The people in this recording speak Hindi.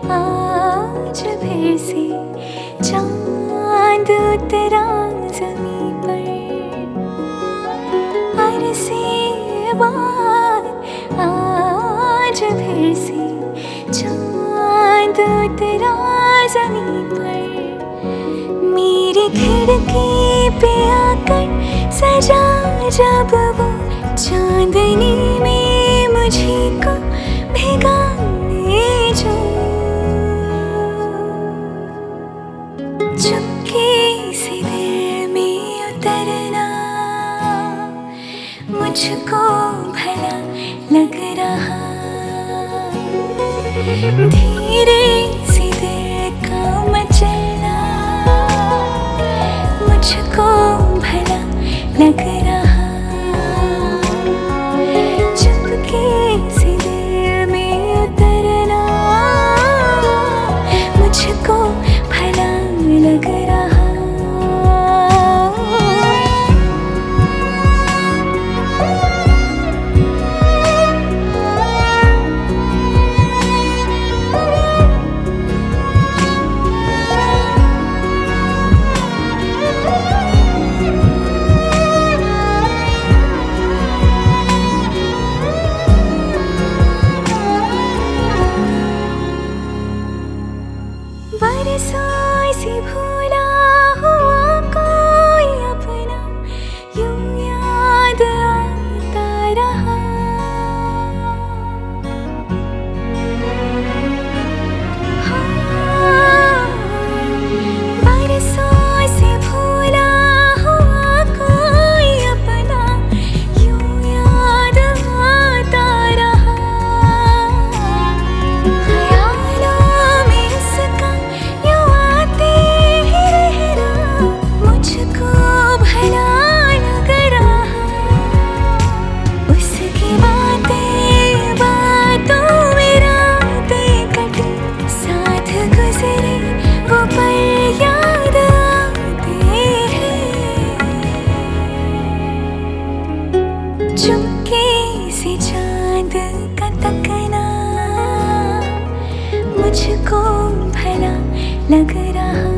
आज फिर से चांद उतरा ज़मीं पर, अरसे बाद आज फिर से चांद उतरा ज़मीं पर। मेरी खिड़की पे आकर सजा जब वो चांदनी में मुझे को भिगाने जो, चुपके से दिल में उतरना मुझको भला लग रहा। धीरे से दिल का मचलना मुझको भला लग रहा। चुपके से दिल में उतरना मुझको भला लग रहा। बरसों से भूला हुआ कोई अपना यूं याद आता रहा। हाँ, बरसों से भूला हुआ कोई अपना यूं याद आता रहा। ख्यालों में उसका मुझको भला लग रहा। उसकी बातें बातों में रातें कटी, साथ गुजरे वो पल याद आते हैं। चुपके से चांद का तकना मुझको भला लग रहा।